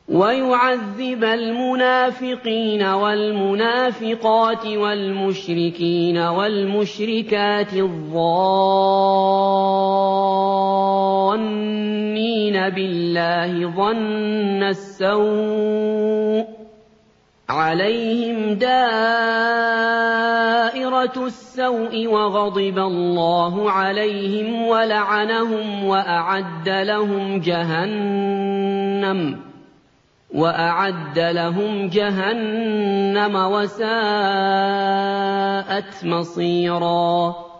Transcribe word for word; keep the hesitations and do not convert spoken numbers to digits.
وَيُعَذِّبَ الْمُنَافِقِينَ وَالْمُنَافِقَاتِ وَالْمُشْرِكِينَ وَالْمُشْرِكَاتِ الظَّانِّينَ بِاللَّهِ ظَنَّ السَّوْءِ ۚ عَلَيْهِمْ دَائِرَةُ السَّوْءِ وَغَضِبَ اللَّهُ عَلَيْهِمْ وَلَعَنَهُمْ وَأَعَدَّ لَهُمْ جَهَنَّمَ وَأَعَدَّ لَهُمْ جَهَنَّمَ وَسَاءَتْ مَصِيرًا